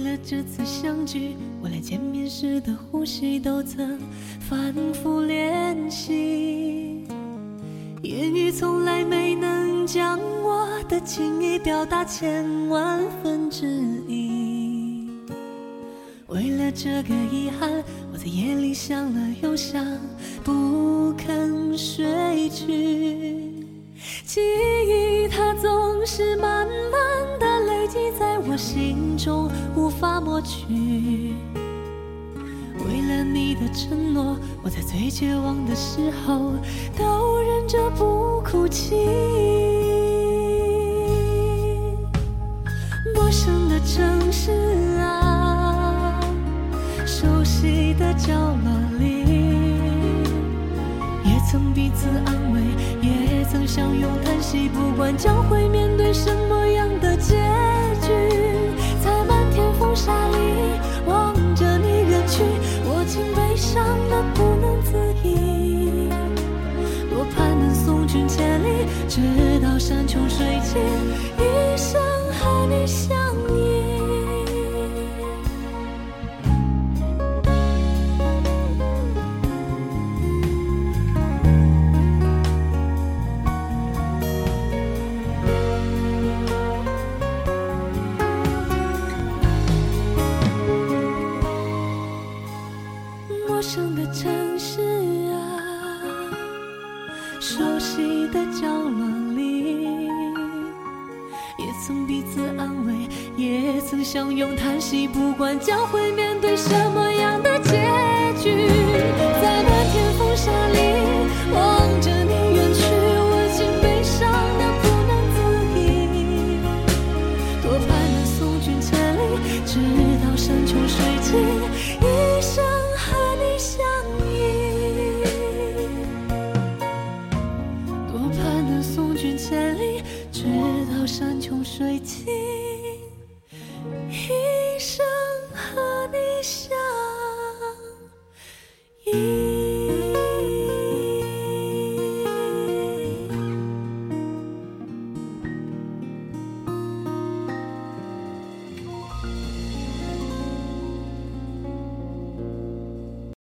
了这次相聚，我连见面时的呼吸都曾反复练习。言语从来没能将我的情意表达千万分之一。为了这个遗憾，我在夜里想了又想，不肯睡去。记忆它总是慢慢地累积在我心中，无法抹去。为了你的承诺，我在最绝望的时候都忍着不哭泣。陌生的城市啊，熟悉的角落里，也曾彼此安慰，也曾相拥叹息，不管将会面对什么样的结局。在漫天风沙里望着你远去，我竟悲伤得不能自已。多盼能送君千里，直到山穷水尽，一生和你相依。陌生的城市啊，熟悉的角落里，也曾彼此安慰，也曾相拥叹息，不管将会面对什么样的结局。在漫天风沙里望着你远去，我竟悲伤得不能自已。多盼能送君千里，直到山穷水尽，一生和你相依。多盼能送君千里，直到山穷水尽，一生和你相依。